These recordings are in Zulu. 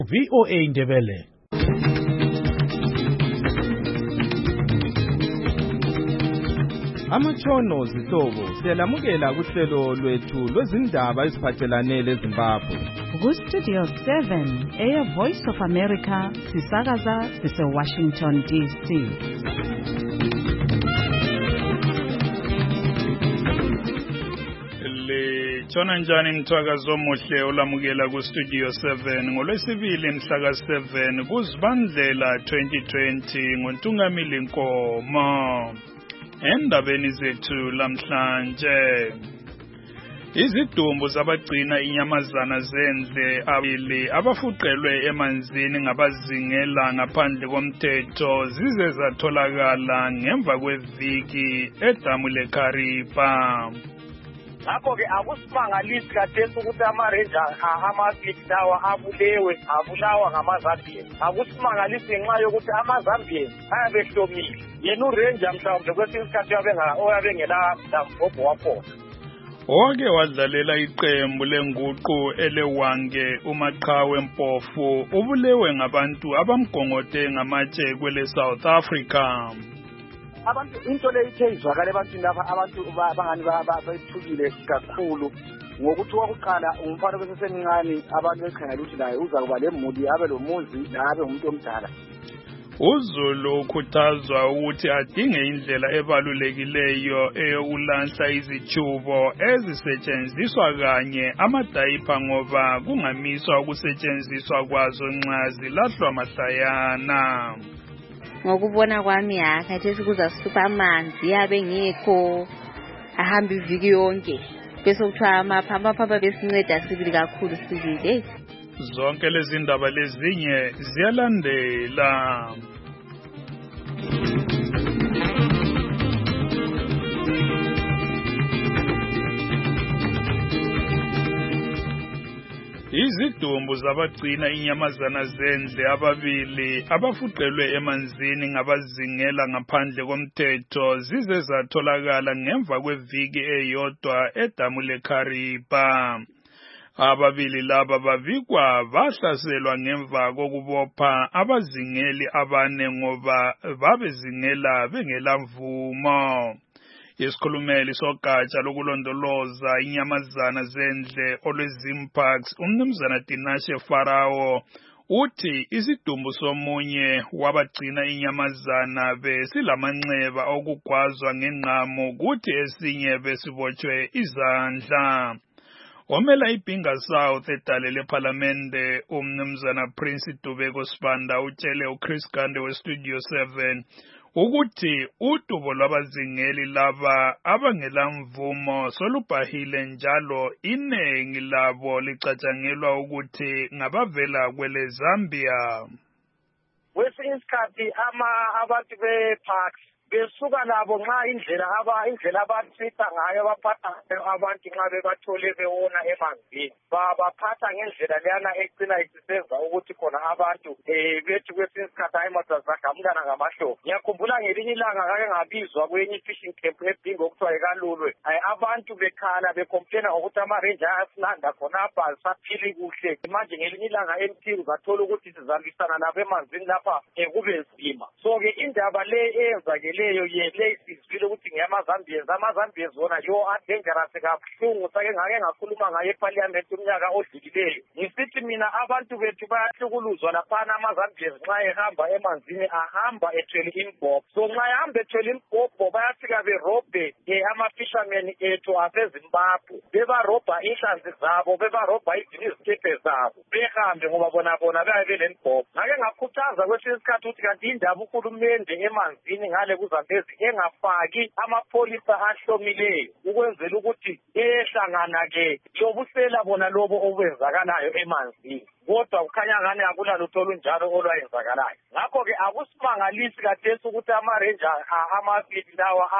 VOA Ndebele. Amatshono zihlobo siyalamukela kuhlelo lwethu lwezindaba eziphathelane leZimbabwe. Ku-Studio 7 Air Voice of America sisakaza sise-Washington DC. Tshona njani mthakazo omuhle olamukela ku-Studio 7 ngolwesibili mhla ka-7 kuZibandlela 2020 ngoNtungamili Nkomo. Endabeni zethu lamhlanje, izidumbu zabagcina inyamazana zendle abili abafuqelwe emanzini ngabazingela ngaphandle komthetho zize zatholakala ngemva kweviki edamu leKaripa. Ngakho-ke akusimangalisi kathesi ukuthi ama-Ranger amabili lawa abulawa ngamaZambian. Akusimangalisi ngenxa yokuthi amaZambian ayabehlomile. Yena uRanger mhlawumbe kwesinye isikhathi oyabengela mhobho wakhona. Owake wadlalela iqembu lenguqu elewange uMaqhawe Mpofu ubulewe ngabantu abamgongote ngamatshe kwele South Africa. Abantu into le ithe izwakala ebantwini lapha abantu bangani bayithukile kakhulu ngokuthi wakuqala umfana besesemncane abantu bekhangela ukuthi naye uza kuba lemuli abe lomuzi nabe umuntu omdala. uZulu ukhuthazwa ukuthi adinge indlela ebalulekileyo eyokulahla izitshubo ezisetshenziswa kanye amadayipa ngoba kungamiswa ukusetshenziswa kwazo nxa zilahlwa mahlayana. Ngokubona kwami khathesi kuzahlupha amanzi yabe ngekho ahamba iviki yonke bese kuthiwa amaphamba besinceda sibili kakhulu sibili. Zonke lezi ndaba lezinye ziyalandela. Izidumbu zabagcina inyamazana zendle ababili abafuqelwe emanzini ngabazingela ngaphandle komthetho zize zatholakala ngemva kweviki eyodwa edamu leKaripa. Ababili laba bavikwa bahlaselwa ngemva kokubopha abazingeli abane ngoba babezingela bengela mvumo. Isikhulumeli sogatsha lokulondoloza inyamazana zendle olweZimparks umnumzana Dinashe Farao uthi isidumbu somunye wabagcina inyamazana besilamanxeba okugwazwa ngenqamo kuthi esinye besibotshwe izandla. Omela iBinga South edale leParlamente umnumzana Prince Dubeko Sibanda utshele uChris Gande weStudio 7 ukuthi udubo lwabazingeli laba abangela mvumo solubhahile njalo inengi labo licatshangelwa ukuthi ngabavela kwele Zambia. Kwesinye isikhathi abantu beparks besuka labo nxa indlela abasitha ngayo baphatha abantu nxa bebathole bewona emanzini baphatha ngendlela leyana ecina isisenza ukuthi khona abantu bethi kwesinye isikhathi ayimoto zagamulana ngamahlobo. Ngiyakhumbula ngelinye ilanga ngake ngabizwa kwenye fishing camp eBingo okuthiwa ekalulwe abantu bekhala becomplaina ngokuthi ama-Ranger ayasilanda khonapha asaphili kuhle. Manje ngelinye ilanga emthini zathola ukuthi sizalisana nabo emanzini lapha kube nzima. So-ke indaba le eyenzakele leyo yele sizwile ukuthi ngiyamazambians wona yo adangerous kabuhlungu sake ngake ngakhuluma ngaye eParliament umnyaka odlulileyo ngisithi mina abantu bethu bayahlukuluzwa laphana amazambians nxa ehamba emanzini ahamba ethwele imbhobho. So nxa ehamba ethwele imbhobho bayafika berobhe ama-fishermen ethu aseZimbabwe bebarobha inhlanzi zabo bebarobha izikepe zabo behambe ngoba bona bayabe belembhobho. Ngake ngakhuthaza kwesinye isikhathi ukuthi kanti indaba uhulumende emanzini ngale kuZambezi engafaki amapholisa ahlomileyo ukwenzela ukuthi ehlangana-ke lobusela bona lobo obenzakalayo emanzini. Kodwa kukhanya ngani akulalutho olunjalo olwayenzakalayo. Ngakho-ke akusimangalisi kathesi ukuthi ama-Ranger amabili lawa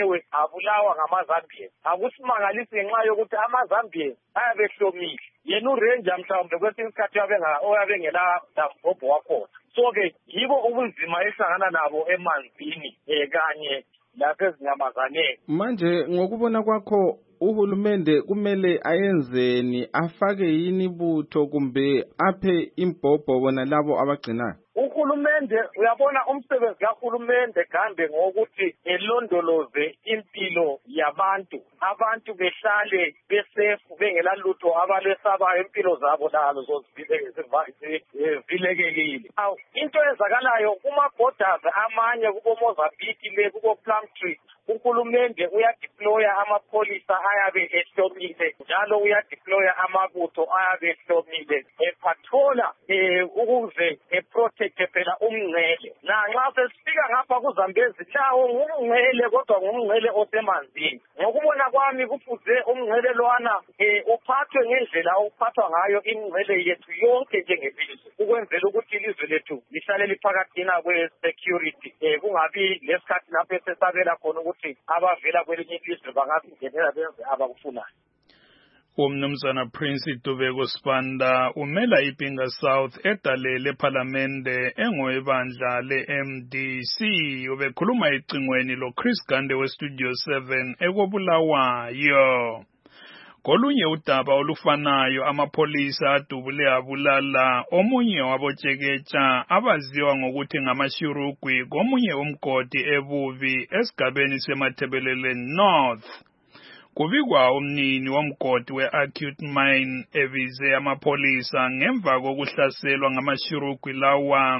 abulawa ngamaZambian. Akusimangalisi ngenxa yokuthi amaZambian ayabehlomile. Yena uRanger mhlawumbe kwesinye isikhathi oyabengela mhobho wakhona. So-ke yibo ubunzima ehlangana nabo emanzini kanye lasezinyamazaneni. Manje ngokubona kwakho uhulumende kumele ayenzeni, afake yini ibutho kumbe aphe imbhobho bona labo abagcinayo? Uhulumende uyabona umsebenzi kahulumende kambe ngokuthi elondoloze impilo yabantu, abantu behlale besefu bengela lutho abalesabayo, impilo zabo lazo zivilekekile. Into ezakalayo kuma borders amanye kubo Mozambique le kubo Plumtree, uhulumende uyadeploya amapholisa ayabe ehlomile njalo uyadeploya amabutho ayabe ehlomile epathola ukuze eprotect phela umngcele. Nxa sesifika ngapha kuZambezi lawo ngumngcele kodwa ngumngcele osemanzini. Ngokubona kwami kufuze umngcele lwana uphathwe ngendlela uphathwa ngayo imingcele yethu yonke njengelizwe ukwenzela ukuthi ilizwe lethu lihlale liphakathina kwe-security, kungabi lesikhathi lapho esesabela khona ukuthi abavela kwelinye ilizwe bangasingenela benze abakufunayo. Umnumzana Prince Dubeko Sibanda umela iPinga South edalele ePhalamende engoyebandla le-MDC ubekhuluma ecingweni lo Chris Gande weStudio 7 ekobulawayo. Kolunye udaba olufanayo amapholisa adubule abulala omunye wabotsheketsha abaziwa ngokuthi ngamashurugwi komunye umgodi ebubi esigabeni seMathebelele North. Kubikwa umnini womgodi we-acute mine ebize amapholisa ngemva kokuhlaselwa ngamashurugwi lawa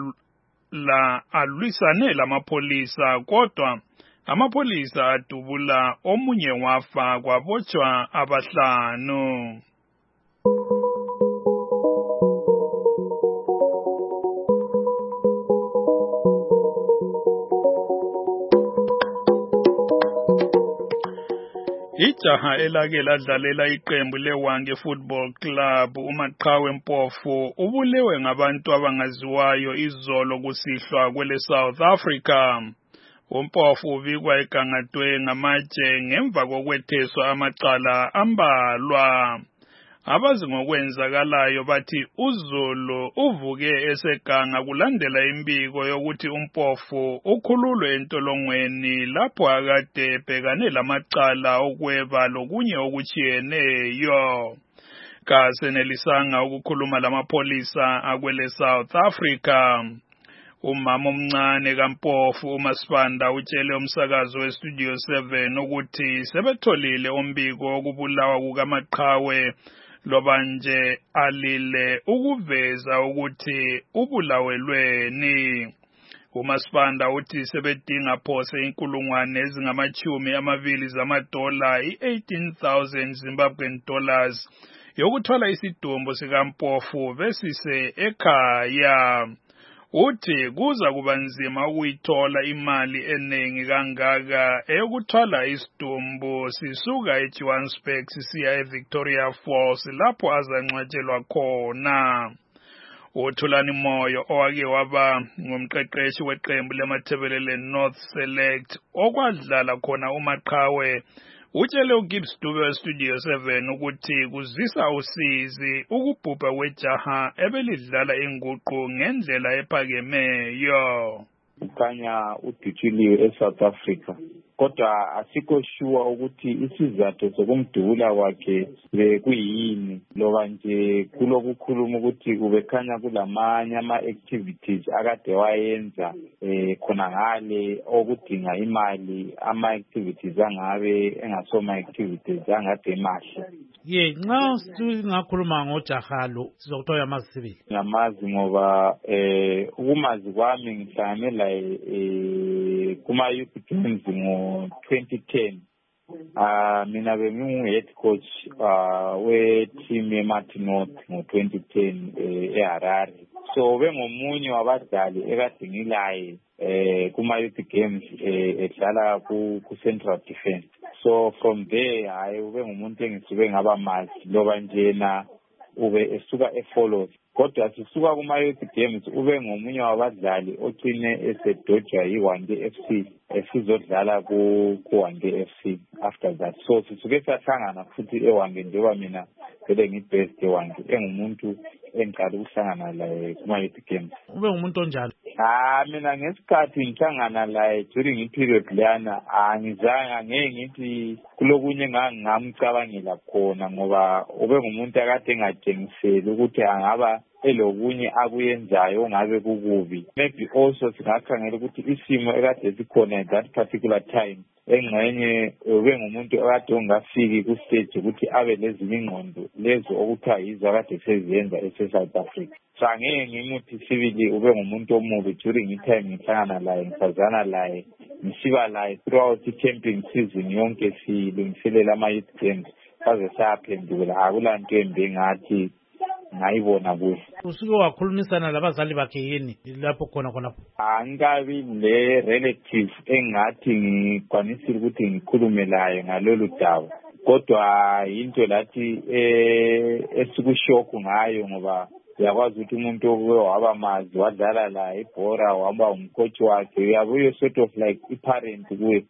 alwisane lamapholisa kodwa amapholisa adubula omunye wafa kwabotshwa abahlanu. Ijaha elake ladlalela iqembu leWange Football Club uMaqhawe Mpofu ubulewe ngabantu abangaziwayo izolo kusihlwa kwele South Africa. Umpofu ubikwa egangatwe ngamatshe ngemva kokwetheswa amacala ambalwa. Abazi ngokwenzakalayo bathi uZulu uvuke eseganga kulandela imbiko yokuthi umpofu ukhululwe entolongweni lapho akade ebhekane lamacala okweba lokunye okuchiyeneyo. Kasenelisanga ukukhuluma lamapholisa akwele South Africa. Umama omncane kaMpofu uMasibanda utshele umsakazo weStudio 7 ukuthi sebetholile umbiko wokubulawa kukaMaqhawe loba nje alile ukuveza ukuthi ubulawelweni. uMasibanda uthi sebedinga phose inkulungwane ezingama-20 zamadola i-18,000 Zimbabwean dollars yokuthola isidumbu sikaMpofu besise ekhaya. Uthi kuza kuba nzima ukuyithola imali eningi kangaka eyokuthwala isidumbu sisuka eJohannesburg sisiya eVictoria Falls lapho azangcwatshelwa khona. uThulani Moyo owake waba ngumqeqeshi weqembu leMathebelele North Select okwadlala khona uMaqhawe utshele uGibbs Dube weStudio 7 ukuthi kuzisa usizi ukubhubha kwejaha ebelidlala inguqu ngendlela ephakemeyo. Ukanya udutshiliwe eSouth Africa kodwa asikho sure ukuthi isizathu sokumdubula kwakhe bekuyini loba nje kulokukhuluma ukuthi kubekhanya kulamanye ama-activities akade wayenza khona ngale okudinga imali ama-activities angabe engasoma-activities angade mahle. Nxa singakhuluma ngojaha lo sizokuthola amazi sibili. Ngamazi ngoba ukumazi kwami ngihlangane laye kuma-youth games ngo-2010. Mina bengingu-head coach we-team yeMathi North ngo-2010 eHarare. So bengomunye wabadlali ekade ngilaye kuma-youth games edlala ku-Central Defence. So from there hayi ube ngumuntu engisuke ngaba mazi loba njena ube esuka efollows. Kodwa sisuka kuma-youth games ube ngomunye wabadlali ogcine esedojwa yiWange FC esizodlala kuWange FC after that. So sisuke sahlangana futhi eWange njengoba mina vele ngibest eWange engumuntu engiqala ukuhlangana laye kuma-youth games. Ube ngumuntu onjalo? Mina ngesikhathi ngihlangana laye during i-period leyana angeke ngithi kulokunye ngamcabangela khona ngoba ube ngumuntu akade engatshengiseli ukuthi angaba elokunye akuyenzayo ongabe kukubi. Maybe also singakhangela ukuthi isimo ekade sikhona at that particular time engxenye ube ngumuntu akade ongafiki ku-stage ukuthi abe lezinye ingqondo lezo okuthiwa yizo akade seziyenza ese-South Africa. So angeke ngimuthi sibili ube ngumuntu omubi during i-time ngihlangana laye ngisazana laye ngisiba laye throughout i-camping season yonke silungiselela ama-youth games saze sayaphendula. Akulanto embi engathi ngayibona kuhle. Usuke wakhulumisana labazali bakhe yini lapho khonapho? Angikabi le relative engathi ngikwanisile ukuthi ngikhulume laye ngalolu daba, kodwa into lathi esikushock ngayo ngoba uyakwazi ukuthi umuntu oke wabamazi wadlala la ibhora waba umcoach wakhe, uyabuye sort of like i-parent kuye.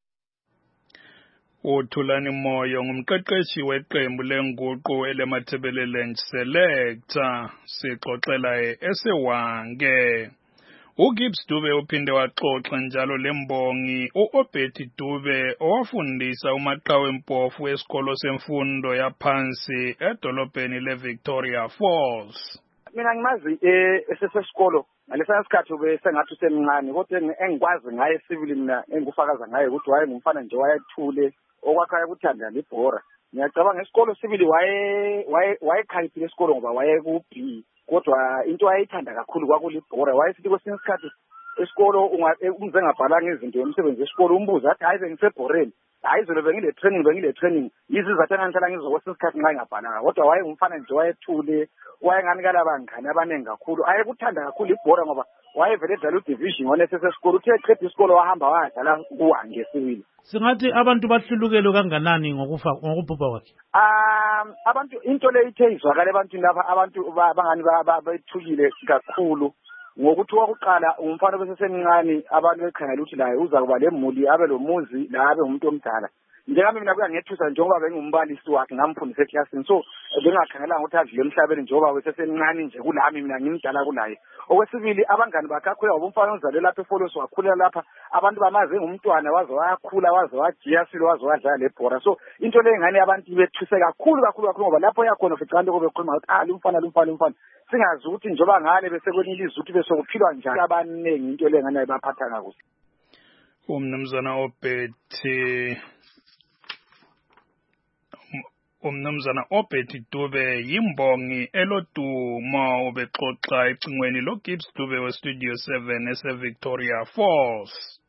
uThulani Moyo ngumqeqeshi weqembu lenguqu elemathebeleland selector sixoxela esewange. uGibbs Dube uphinde waxoxa njalo lembongi uObeti Dube owafundisa uMaqhawe Mpofu esikolo semfundo yaphansi edolobheni leVictoria Falls. Mina ngimazi esesesikolo ngalesa sikhathi ube sengathi usemncane kodwa engikwazi ngaye civil mina engufakaza ngaye ukuthi waye ngumfana nje wayethule okwakhaya kuthanda libhora. Ngiyacabanga esikolo civil wayekhaliphile esikolo ngoba waye ku B kodwa into ayithanda kakhulu kwakulibhora. Wayesithi kwesinye isikhathi esikolo umze ngabhalanga izinto yomsebenzi esikolo umbuza athi hayi bengisebhoreni, hayi zolo bengile training izizathu engangihlala ngizokwesinye isikhathi nxa ngabhalanga, kodwa waye ngumfana nje wayethule wayenganikala abangane abaningi kakhulu. Ayekuthanda kakhulu ibhora ngoba wayevele edlala udivision onesesesikolo, uthe eqeda isikolo wahamba wadlala kuhange sibili. Singathi abantu bahlulukele kanganani ngokubhubha kwakhe? Abantu into le ithe izwakala ebantwini lapha, abantu bangani bethukile kakhulu ngokuthi wakuqala umfana besesemncane abantu bekhangela ukuthi laye uza kuba lemuli abe lomuzi la abe umuntu omdala. Njengami mina kuya ngethusa njengoba bengumbalisi wakhe ngamfundisa eclassini, so bengakhangelanga ukuthi adlule emhlabeni njengoba besesemncane nje kulami mina ngimdala kulaye. Okwesibili abangani bakhe akhula ngomfana ozalwe lapha eFolosi wakhulela lapha, abantu bamaze ngumntwana waze wayakhula waze wajiya silo waze wadlala lebhora. So into le ngane abantu bethuse kakhulu ngoba lapho yakhona ufica abantu bekhuluma ukuthi lumfana singazi ukuthi njengoba ngale bese kwenilizwe ukuthi bese kuphilwa njani abaningi into le ngane baphatha kakuhle. Umnumzana Obeti Dube yimbongi elodumo ubexoxa ecingweni loGibbs Dube weStudio 7 eseVictoria Falls.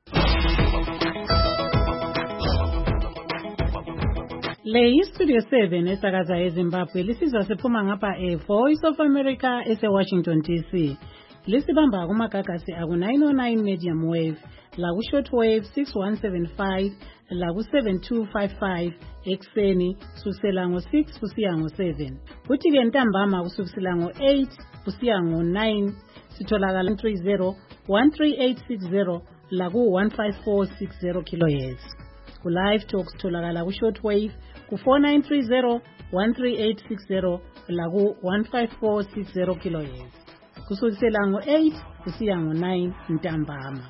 Le iStudio 7 esakaza eZimbabwe lisizwa siphuma ngapha Voice of America eseWashington DC. Lisibamba kumagagasi aku 909 medium wave, laku short wave 6175, laku 7255 ekseni kusukela ngo6 kusiya ngo7. Kuthi ke ntambama kusukela ngo8 kusiya ngo9 sitholakala 30 13860 laku 15460 kHz. Ku live talks tholakala ku short wave ku 4930 13860 laku 15460 kHz. Kusukela ngo8 kusiya ngo9 ntambama.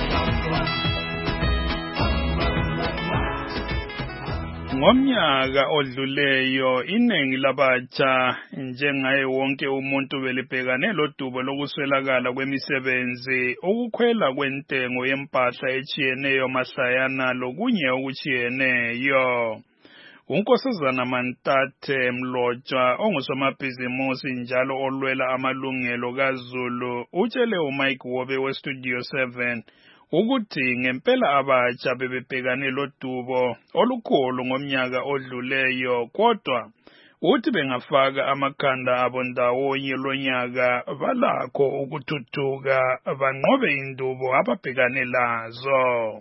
Ngomnyaka odluleyo iningi labatsha njengaye wonke umuntu belibhekane lodubo lokuswelakala kwemisebenzi, ukukhwela kwentengo yempahla echiyeneyo mahlayana lokunye okuchiyeneyo. uNkosazana Mantate Mlotshwa ongusomabhizimusi njalo olwela amalungelo kaZulu utshele uMike Wobe weStudio 7 ukuthi ngempela abatsha bebebhekane lodubo olukhulu ngomnyaka odluleyo, kodwa uthi bengafaka amakhanda abo ndawonye lonyaka balakho ukuthuthuka banqobe indubo ababhekane lazo.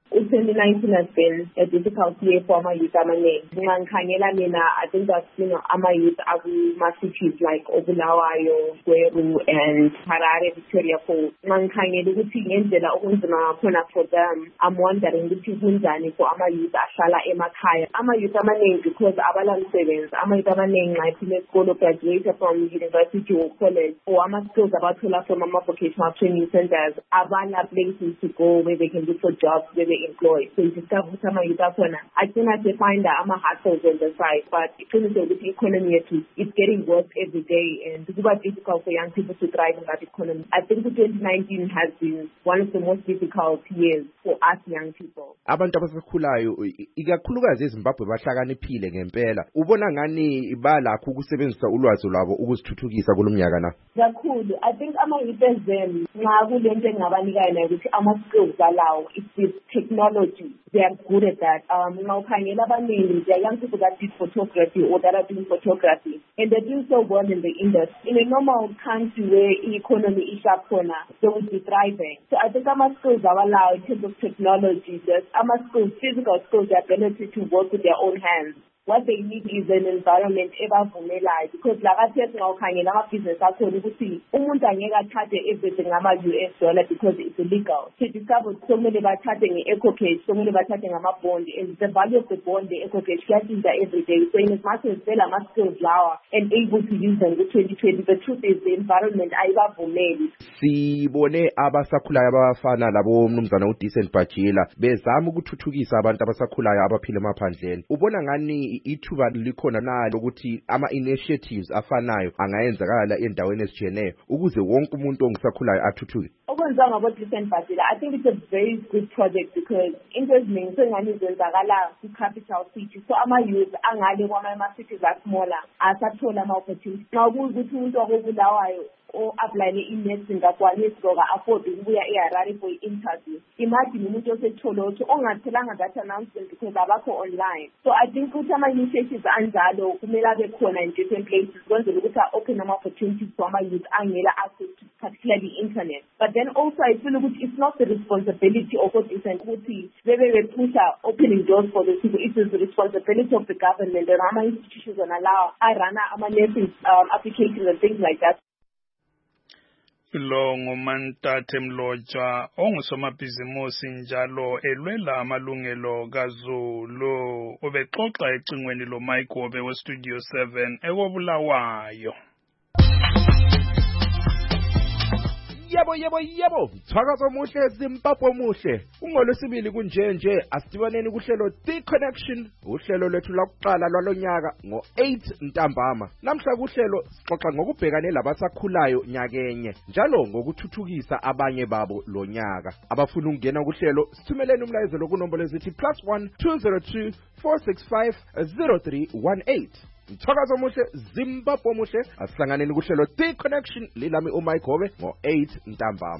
2019 has been a difficult year for ama-youth amaningi. Ngikhangela mina, I think that, ama-youth aku-cities like Obulawayo, Gweru, and Harare, Victoria Falls. Ngikhangela ukuthi ngendlela okunzima ngakhona for them. I'm wondering ukuthi kunjani for ama-youth ahlala emakhaya. Ama-youth amaningi because abalamsebenzi. Ama-youth amaningi ngaphile esikolo, graduated from university or college, or ama-skills abathola from ama-vocational training centers. Abala places to go where they can look for jobs, where they employed. So you discover some youth akhona. I think I can find that hustles on the side, but it's with the economy it's getting worse every day, and it's quite difficult for young people to thrive in that economy. I think 2019 has been one of the most difficult years for us young people. Abantu abasakhulayo ikakhulukazi eZimbabwe bahlakaniphile ngempela. Ubona ngani balakho ukusebenzisa ulwazi lwabo ukuzithuthukisa kulomnyaka na? Kakhulu. I think ama-youth them nxa kulento engabanika yona ukuthi ama-skills alawo, it's with technology. They are good at that. There are young people that did photography or that are doing photography, and they're doing so well in the industry. In a normal country where the economy is up corner, they would be thriving. So I think our schools are allowed in terms of technology, our schools, physical skills, their ability to work with their own hands. What they need is an environment ebavumelayo, because like I said, business akhona ukuthi umuntu angeke athathe everything ama-US dollar because it's illegal. So discover somele bathathe nge-eco-cash, somele bathathe ngama-bond, and the value of the bond, the eco-cash, kuyashintsha every day. So in as much as they're ama-skills lawa and able to use them in 2020, the truth is the environment ayibavumeli. Sibone abasakhulayo abafana labo mnumzana uDecent Bajila bezama ukuthuthukisa abantu abasakhulayo abaphila emaphandleni. Ubona ngani ithuba likhona nalo ukuthi ama-initiatives afanayo angayenzakala endaweni ezijeneyo ukuze wonke umuntu ongisakhulayo athuthuke? Okwenziwa ngabo-Decent Bajila, I think it's a very good project because into eziningi sengani zenzakala ku-capital city, so ama-youth angale kwama-cities asmaller asathola ama-opportunity. Nxa ukuthi umuntu wakobulawayo o-applyele i-nursing kakwanisi ngoba afford ukubuya eHarare for i-interview. Imagine umuntu osetholotsho ongathelanga that announcement because abakho online. So I think ukuthi ama-initiatives anjalo kumele abe khona in different places kwenzela ukuthi open ama-opportunities for ama-youth angela access to particularly internet. But then also I feel ukuthi it's not the responsibility of Decent ukuthi bebepusha opening doors for those people. It is the responsibility of the government and ama-institutions on allow run ama-nursing applications and things like that. Lo nguMantathe Mlotshwa ongusomabhizimusi njalo elwela amalungelo kaZulu ubexoxa ecingweni lo Mike Obe we Studio 7 ekobulawayo. Yebo, mthakazo muhle Zimbabwe muhle. Ungolwesibili kunjenje asidibaneni kuhlelo The Connection, uhlelo lwethu lokuqala lwalonyaka ngo-8 ntambama. Namhla kuhlelo sixoxa ngokubhekane labasakhulayo nyakenye, njalo ngokuthuthukisa abanye babo lonyaka. Abafuna ukungena kuhlelo sithumeleni umlayezo kunombolo ezithi +1 202 465 0318. Mthakazo muhle Zimbabwe muhle, asihlanganeni kuhlelo The Connection lilami uMike Obe ngo-8 ntambama.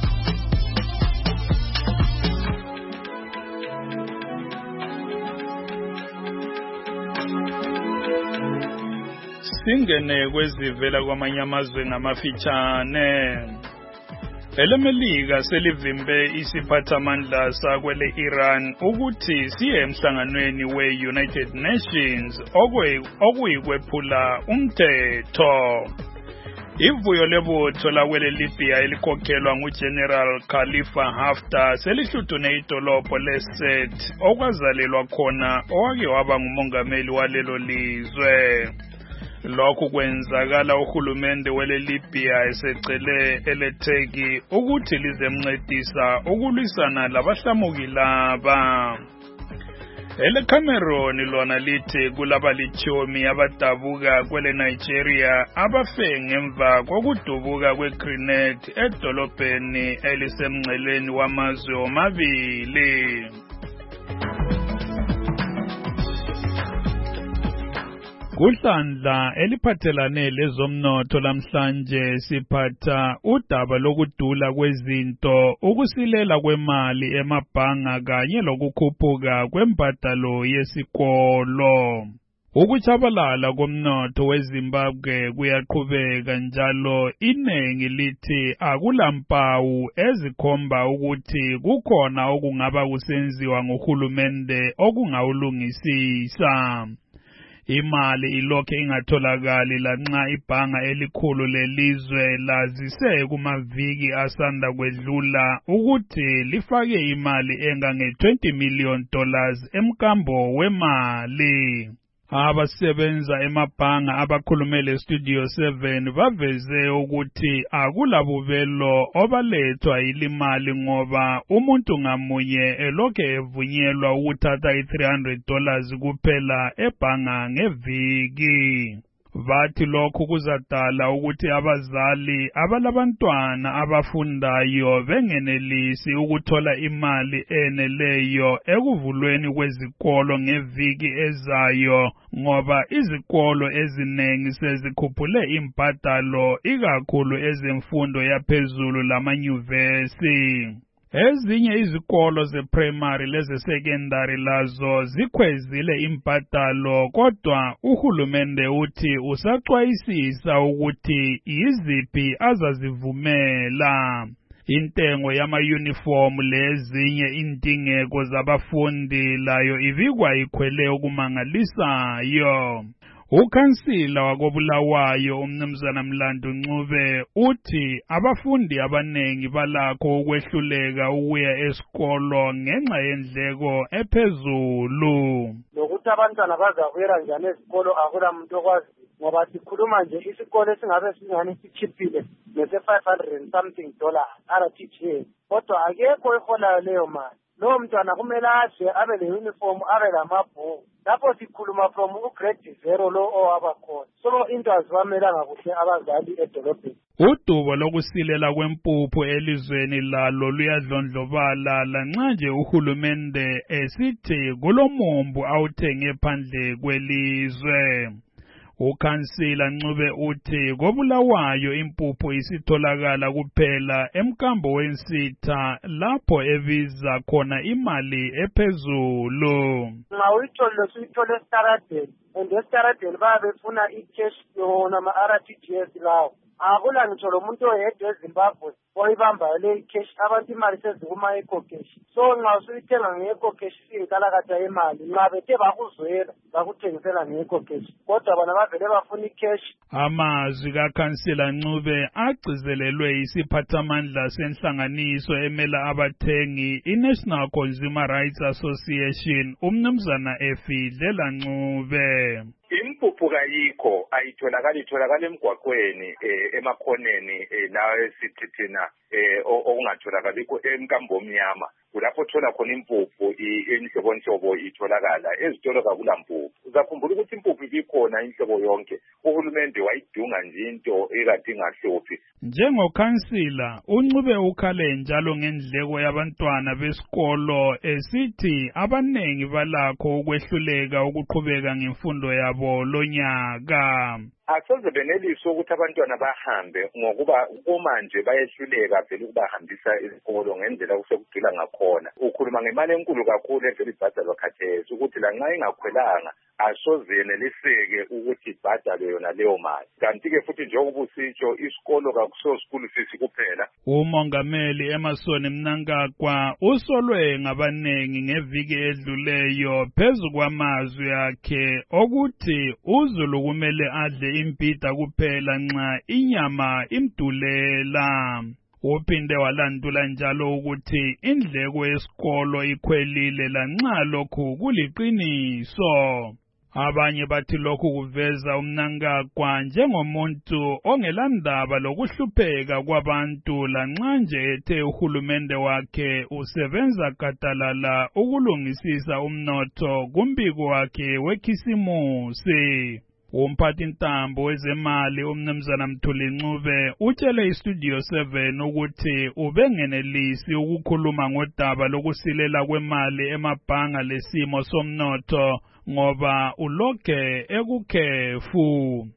Singene kwezivela kwamanye amazwe ngamafitshane. EleMelika selivimbe isiphathamandla sakwele Iran ukuthi siye emhlanganweni we-United Nations okuyikwephula umthetho. Ivuyo lebutho lakwele Libya elikhokhelwa nguGeneral Khalifa Haftar selihludune idolobho leSirte okwazalelwa khona owake waba ngumongameli walelo lizwe. Lokhu kwenzakala uhulumende wele Libya esecele eleTurkey ukuthi lizemncedisa ukulwisana labahlamuki laba. EleCameroon lona lithi kulaba lithomi abadabuka kwele Nigeria abafe ngemva kokudubuka kweGrenade edolobheni elisemngceleni wamazwe omabili. Kuhlandla eliphathelane lezomnotho lamhlanje siphatha udaba lokudula kwezinto, ukusilela kwemali emabhanga kanye lokukhuphuka kwembadalo yesikolo. Ukuchabalala komnotho weZimbabwe kuyaqhubeka njalo iningi lithi akulampawu ezikhomba ukuthi kukhona okungaba kusenziwa nguhulumende okungawulungisisa. Imali ilokhe ingatholakali lanxa ibhanga elikhulu lelizwe lazise kumaviki asanda kwedlula ukuthi lifake imali engange $20 million emkambo wemali. Abasebenza emabhanga abakhulumele Studio 7 baveze ukuthi akulabubelo obalethwa ilimali ngoba umuntu ngamunye elokhe evunyelwa ukuthatha $300 kuphela ebhanga ngeviki. Bathi lokhu kuzadala ukuthi abazali abalabantwana abafundayo bengenelisi ukuthola imali eneleyo ekuvulweni kwezikolo ngeviki ezayo ngoba izikolo ezinengi sezikhuphule imbadalo ikakhulu ezemfundo yaphezulu lamanyuvesi. Ezinye izikolo ze-primary leze-secondary lazo zikhwezile imbadalo kodwa uhulumende uthi usaxwayisisa ukuthi yiziphi azazivumela. Intengo yama-uniform lezinye indingeko zabafundi layo ibikwa ikhwele okumangalisayo. Ukhansila wakobulawayo umnumzana Mlando Ncube uthi abafundi abanengi balakho ukwehluleka ukuya esikolo ngenxa yendleko ephezulu. Lokuthi abantwana bazakuyela njani esikolo akulamuntu okwazi ngoba sikhuluma nje isikolo esingabe singani sichiphile nese $500 something RTGS kodwa akekho eholayo leyo mali. Lo mntwana kumele aje abe le uniform abe lamabhuku. Lapho sikhuluma from grade 0 lo owabakhona. So into azibamelanga kuhle abazali edolobheni. Udubo lokusilela kwempuphu elizweni lalo luyadlondlobala lanxa nje uhulumende esithi kulomumbu awuthenge phandle kwelizwe. Ukhansila Ncube uthi kobulawayo impuphu isitholakala kuphela emkambo wensitha lapho ebiza khona imali ephezulu. Nxa uyithole estaradeni and estaradeni babefuna icash yona ama-RTGS lawo. Akula ngitsho lo muntu oyedwa eZimbabwe oyibambayo le cash abantu imali sezikuma eco cash. So nxa usuyithenga nge-eco cash inkalakatha imali nxa bethe bakuzwela bakuthengisela nge-eco cash kodwa bona bavele bafuna icash. Amazwi kaKhansila Ncube agcizelelwe isiphathamandla senhlanganiso emela abathengi iNational Consumer Rights Association umnumzana Efidlela Ncube. Impuphu kayikho itholakala emgwaqweni emakhoneni la esithithina okungatholakala emkambo omnyama kulapho thola khona impuphu inhlobonhlobo itholakala ezitolo kakula mpuphu. Uzakhumbula ukuthi impuphu ibikhona inhlobo yonke uhulumende wayidunga nje into ekade ingahluphi. Njengokhansila uNcube ukhale njalo ngendleko yabantwana besikolo esithi abanengi balakho ukwehluleka ukuqhubeka ngemfundo yabo lonyaka. Asoze benelise ukuthi abantwana bahambe ngokuba kumanje bayehluleka vele ukubahambisa esikolo ngendlela okusekudula ngakhona. Ukhuluma ngemali enkulu kakhulu evele ibhadalwa khathesi ukuthi lanxa ingakhwelanga asoze yeneliseke ukuthi ibhadalwe yona leyo mali. Kanti-ke futhi njengoba usitsho isikolo kakuso school fees kuphela. Umongameli Emerson Mnangagwa usolwe ngabanengi ngeviki edluleyo phezu kwamazwi akhe okuthi uZulu kumele adle impida kuphela nxa inyama imdulela. Uphinde walandula njalo ukuthi indleko yesikolo ikhwelile lanxa lokhu kuliqiniso. Abanye bathi lokhu kuveza uMnangagwa njengomuntu ongelandaba lokuhlupheka kwabantu lanxa nje ethe uhulumende wakhe usebenza gadalala ukulungisisa umnotho kumbiko wakhe wekhisimusi. Umphathintambo wezemali umnumzana Mthuli Ncube utshele iStudio 7 ukuthi ubengenelisi ukukhuluma ngodaba lokusilela kwemali emabhanga lesimo somnotho ngoba ulokhe ekukhefu.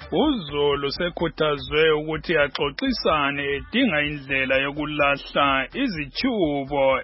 uZulu sekhuthazwe ukuthi axoxisane edinga indlela yokulahla izitshubo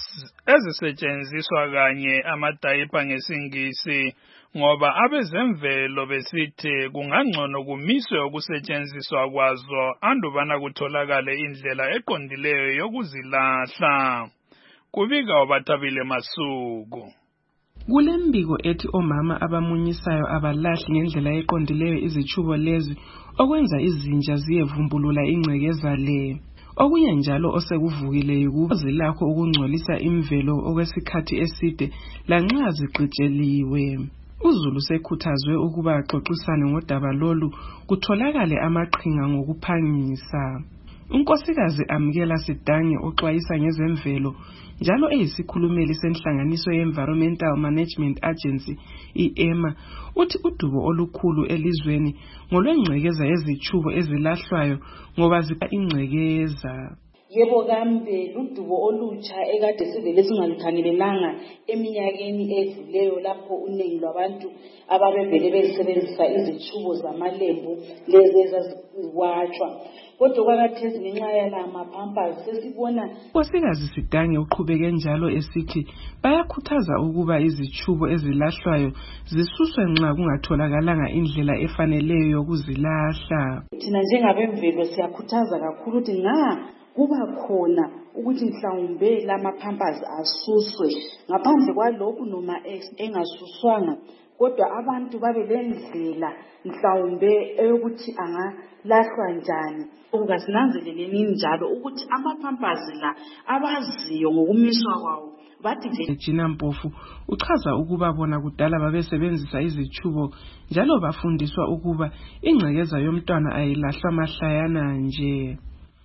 ezisetshenziswa kanye amadayipa ngesingisi ngoba abezemvelo besithi kungangcono kumiswe ukusetshenziswa kwazo andubana kutholakale indlela eqondileyo yokuzilahla. Kubika obathabile Masuku. Kulembiko ethi omama abamunyisayo abalahli ngendlela eqondileyo izitshubo lezi okwenza izinja ziyevumbulula ingcekeza le. Okunye njalo osekuvukile yikuba zilakho ukungcolisa imvelo okwesikhathi eside lanxa ziqitsheliwe. uZulu sekhuthazwe ukuba axoxisane ngodaba lolu kutholakale amaqhinga ngokuphangisa. Unkosikazi Amkela Sidange oxwayisa ngezemvelo njalo eyisikhulumeli senhlanganiso ye-Environmental Management Agency EMA uthi udubo olukhulu elizweni ngolwengcekeza yezitshubo ezilahlwayo ngoba zipha ingcekeza. Yebo kambe ludubo olutsha ekade sivele singalukhangelelanga eminyakeni edluleyo lapho uningi lwabantu ababevele besebenzisa izitshubo zamalembu lezi ezaziwatshwa. Kodwa kwakathesi ngenxa yalama pampers sesibona. Unkosikazi Sidange uqhubeke njalo esithi bayakhuthaza ukuba izitshubo ezilahlwayo zisuswe nxa kungatholakalanga indlela efaneleyo yokuzilahla. Thina njengabemvelo siyakhuthaza kakhulu ukuthi kuba khona ukuthi mhlawumbe lama pampers asuswe ngaphandle kwalokhu noma engasuswanga kodwa abantu babe lendlela mhlawumbe eyokuthi angalahlwa njani. Ukusinanzeleleni njalo ukuthi ama pampers la abaziyo ngokumiswa kwawo bathi Gina Mpofu uchaza ukuba bona kudala babesebenzisa izitshubo njalo bafundiswa ukuba ingcekeza yomntwana ayilahlwa mahlayana nje.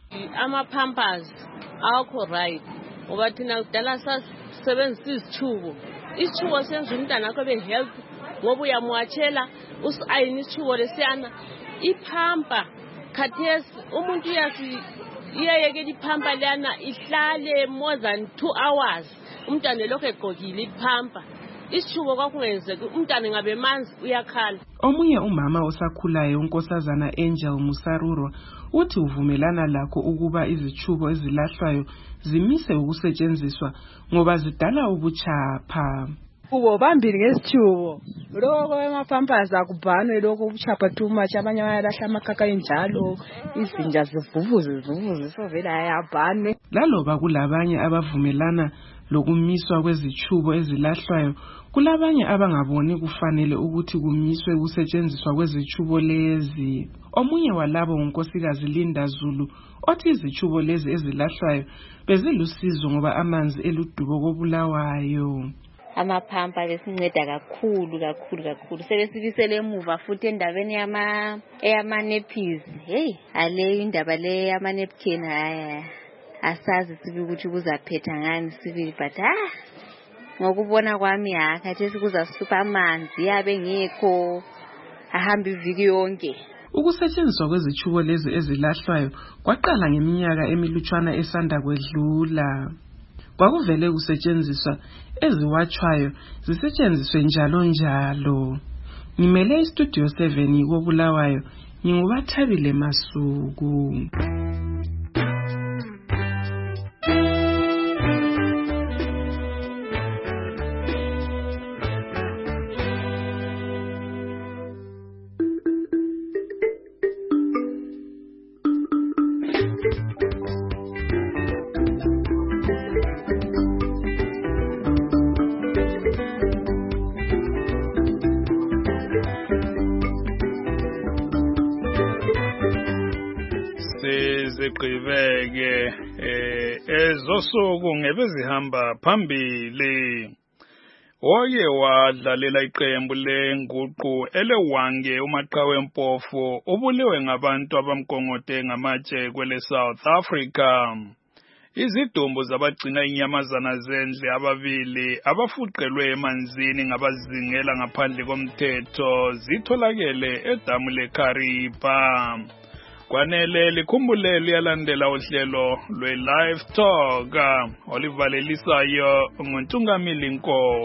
Ama pampers awakho right ngoba thina kudala sasebenzisa isitshubo senza umntana akho be health ngoba uyamwatshela usayini isitshubo lesiyana iphampa khathesi umuntu iyayekela iphampa lana ihlale more than 2 hours umntana lokho egqokile iphampa. Isitshubo kwakungenzeki umntana ngabe manzi uyakhala. Omunye umama osakhulayo unkosazana Angel Musaruro uthi uvumelana lakho ukuba izitshubo ezilahlwayo zimise ukusetshenziswa ngoba zidala ubuchapha. Kubo bambili ngesitshubo lokho emapampers akubhanwe lokho ubuchapha too much abanye bayalahla amakaka enjalo izinja zivuvuze sovela ayabhane. Laloba kulabanye abavumelana lokumiswa kwezitshubo ezilahlwayo kulabanye abangaboni kufanele ukuthi kumiswe ukusetshenziswa kwezitshubo lezi. Omunye walabo unkosikazi Linda Zulu othi izitshubo lezi ezilahlwayo bezilusizo ngoba amanzi eludubo kobulawayo. Amaphampa besinceda kakhulu sebesibisele emuva futhi endabeni eyama-nappies. Aleyo indaba le yama-napkin asazi sibi ukuthi kuzaphetha ngani sibili but ngokubona kwami khathesi kuzasipha amanzi yabe ngekho ahamba iviki yonke. Ukusetshenziswa kwezitshubo lezi ezilahlwayo kwaqala ngeminyaka emilutshwana esanda kwedlula. Kwakuvele kusetshenziswa eziwatshwayo zisetshenziswe njalo. Ngimele istudio 7 kobulawayo ngingubathabile Masuku. Sigqibeke ezosuku ngebezihamba phambili. Oye wadlalela iqembu lenguqu elewange uMaqhawe Mpofu ubuliwe ngabantu abamkongote ngamatshe kwele South Africa. Izidumbu zabagcina inyamazana zendle ababili abafuqelwe emanzini ngabazingela ngaphandle komthetho zitholakele edamu leKaripa. Kwanele likhumbule liyalandela uhlelo lwe-Live Talk olivalelisayo nguNtungamili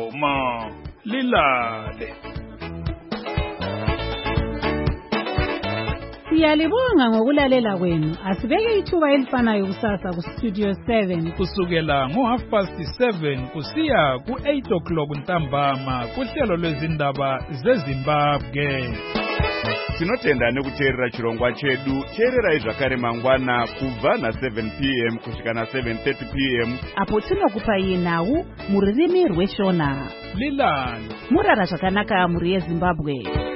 Nkomo. Lilale. Siyalibonga ngokulalela kwenu. Asibeke ithuba elifanayo kusasa kuStudio 7 kusukela ngo7:30 kusiya ku8 ntambama kuhlelo lwezindaba zeZimbabwe. Tinotenda nekuteerera chirongwa chedu. Teererai zvakare mangwana kubva na7 p.m. kusvika na7:30 p.m. apo tinokupai nhau mururimi rweshona. Lilani murara zvakanaka muri yeZimbabwe.